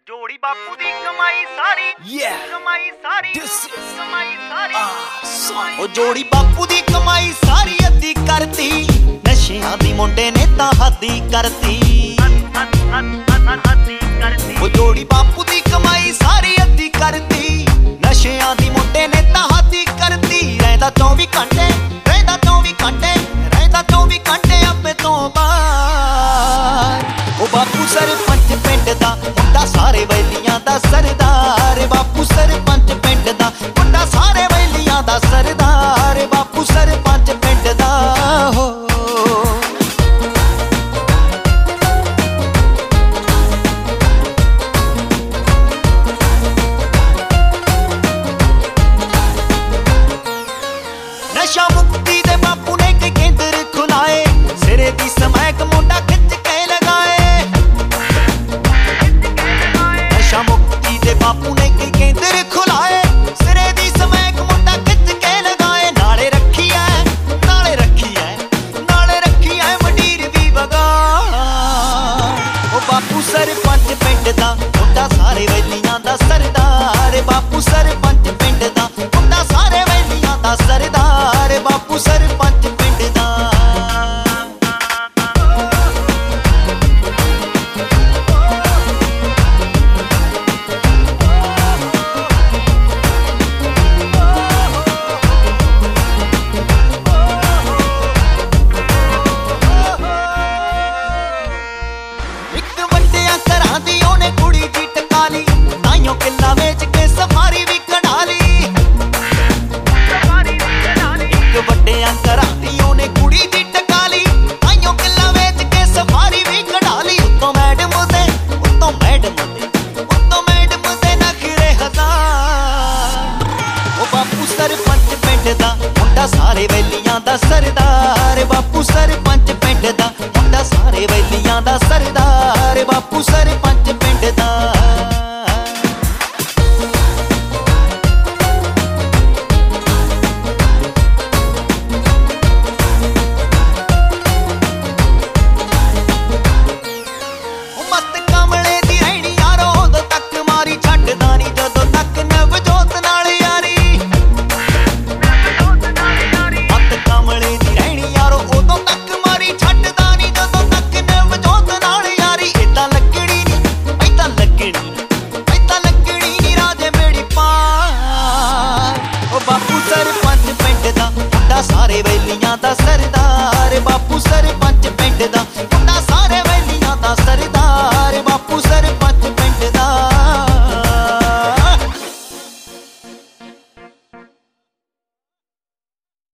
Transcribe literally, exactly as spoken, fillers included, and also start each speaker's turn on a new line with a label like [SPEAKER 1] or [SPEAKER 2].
[SPEAKER 1] ਜੋੜੀ ਬਾਪੂ ਦੀ ਕਮਾਈ ਸਾਰੀ ਕਮਾਈ ਸਾਰੀ ਕਮਾਈ ਸਾਰੀ
[SPEAKER 2] ਉਹ ਜੋੜੀ ਬਾਪੂ ਦੀ ਕਮਾਈ ਸਾਰੀ ਅੱਧੀ ਕਰਤੀ ਨਸ਼ਿਆਂ ਦੀ ਮੁੰਡੇ ਨੇ ਤਾਂ ਹੱਦੀ ਕਰਤੀ ਉਹ ਜੋੜੀ ਬਾਪੂ ਦੀ ਕਮਾਈ ਸਾਰੀ ਅੱਧੀ ਕਰਤੀ ਨਸ਼ਿਆਂ ਦੀ ਮੁੰਡੇ ਨੇ ਤਾਂ ਹੱਦੀ ਕਰਤੀ ਰਹਿੰਦਾ ਚੌਵੀ ਘੰਟੇ ਰਹਿੰਦਾ ਚੌਵੀ ਘੰਟੇ ਰਹਿੰਦਾ ਚੌਵੀ ਘੰਟੇ ਆਪੇ ਤੋਂ ਬਾਹਰ ਉਹ ਬਾਪੂ ਸਰਪੰਚ ਪਿੰਡ ਦਾ ਮੁੰਡਾ ਸਾਰੇ ਵੈਲੀਆਂ ਦਾ ਸਰਦਾਰ ਬਾਪੂ ਸਰਪੰਚ ਪਿੰਡ ਦਾ ਮੁੰਡਾ ਸਾਰੇ ਵੈਲੀਆਂ ਦਾ ਸਰਦਾਰ ਬਾਪੂ ਸਰਪੰਚ ਪਿੰਡ ਦਾ ਹੋ ਨਸ਼ਾ ਮੁਕਤੀ ਦੇ ਬਾਪੂ ਨੇ ਕਈ ਕੇਂਦਰ ਖੁਲਾਏ ਸਿਰੇ ਦੀ ਸਮੈਕ ਮੁੰਡਾ ਖਿੱਚ ਕੇ ਲਗਾਏ ਨਸ਼ਾ ਮੁਕਤੀ ਦੇ ਬਾਪੂ ਨੇ ਕਈ ਕੇਂਦਰ ਖੁਲਾਏ ਸਿਰੇ ਦੀ ਸਮੈਕ ਮੁੰਡਾ ਖਿੱਚ ਕੇ ਲਗਾਏ ਨਾਲੇ ਰੱਖੀ ਐ ਨਾਲੇ ਰੱਖੀ ਐ ਨਾਲੇ ਰੱਖੀ ਐ ਮੰਡੀਰ ਵੀ ਵਗਾ ਉਹ ਬਾਪੂ ਸਰਪੰਚ ਪਿੰਡ ਦਾ ਮੁੰਡਾ ਸਾਰੇ ਵੈਲੀਆਂ ਦਾ ਸਰਦਾਰ ਬਾਪੂ ਸਰਪੰਚ ਪਿੰਡ ਦਾ ਮੁੰਡਾ ਸਾਰੇ ਵੈਲੀਆਂ ਦਾ ਸਰਦਾਰ ਬਾਪੂ ਸਰਪੰਚ